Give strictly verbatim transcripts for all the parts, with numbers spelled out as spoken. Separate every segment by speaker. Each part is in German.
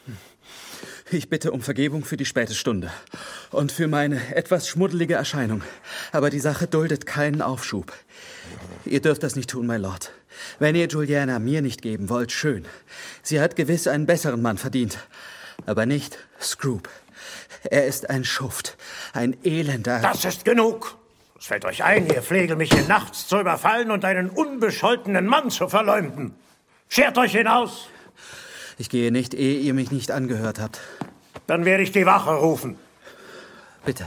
Speaker 1: Ich bitte um Vergebung für die späte Stunde und für meine etwas schmuddelige Erscheinung. Aber die Sache duldet keinen Aufschub. Ihr dürft das nicht tun, my Lord. Wenn ihr Juliana mir nicht geben wollt, schön. Sie hat gewiss einen besseren Mann verdient. Aber nicht Scroope. Er ist ein Schuft, ein elender...
Speaker 2: Das ist genug! Es fällt euch ein, ihr Flegelmädchen nachts zu überfallen und einen unbescholtenen Mann zu verleumden. Schert euch hinaus!
Speaker 1: Ich gehe nicht, ehe ihr mich nicht angehört habt.
Speaker 2: Dann werde ich die Wache rufen.
Speaker 1: Bitte.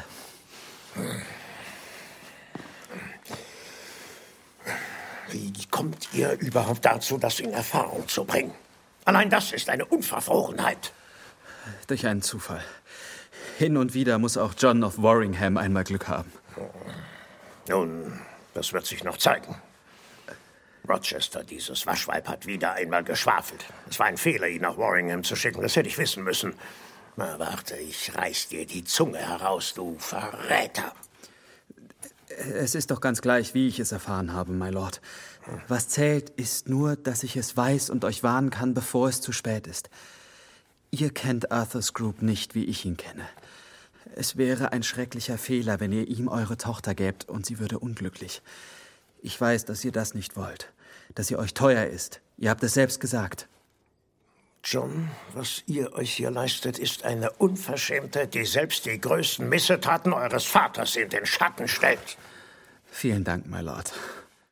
Speaker 2: Wie kommt ihr überhaupt dazu, das in Erfahrung zu bringen? Allein das ist eine Unverfrorenheit.
Speaker 1: Durch einen Zufall. Hin und wieder muss auch John of Warringham einmal Glück haben.
Speaker 2: Nun, das wird sich noch zeigen. Rochester, dieses Waschweib, hat wieder einmal geschwafelt. Es war ein Fehler, ihn nach Warringham zu schicken. Das hätte ich wissen müssen. Na, warte, ich reiß dir die Zunge heraus, du Verräter.
Speaker 1: Es ist doch ganz gleich, wie ich es erfahren habe, my Lord. Was zählt, ist nur, dass ich es weiß und euch warnen kann, bevor es zu spät ist. Ihr kennt Arthur Scroope nicht, wie ich ihn kenne. Es wäre ein schrecklicher Fehler, wenn ihr ihm eure Tochter gäbt und sie würde unglücklich. Ich weiß, dass ihr das nicht wollt, dass sie euch teuer ist. Ihr habt es selbst gesagt.
Speaker 2: John, was ihr euch hier leistet, ist eine Unverschämtheit, die selbst die größten Missetaten eures Vaters in den Schatten stellt.
Speaker 1: Vielen Dank, my Lord.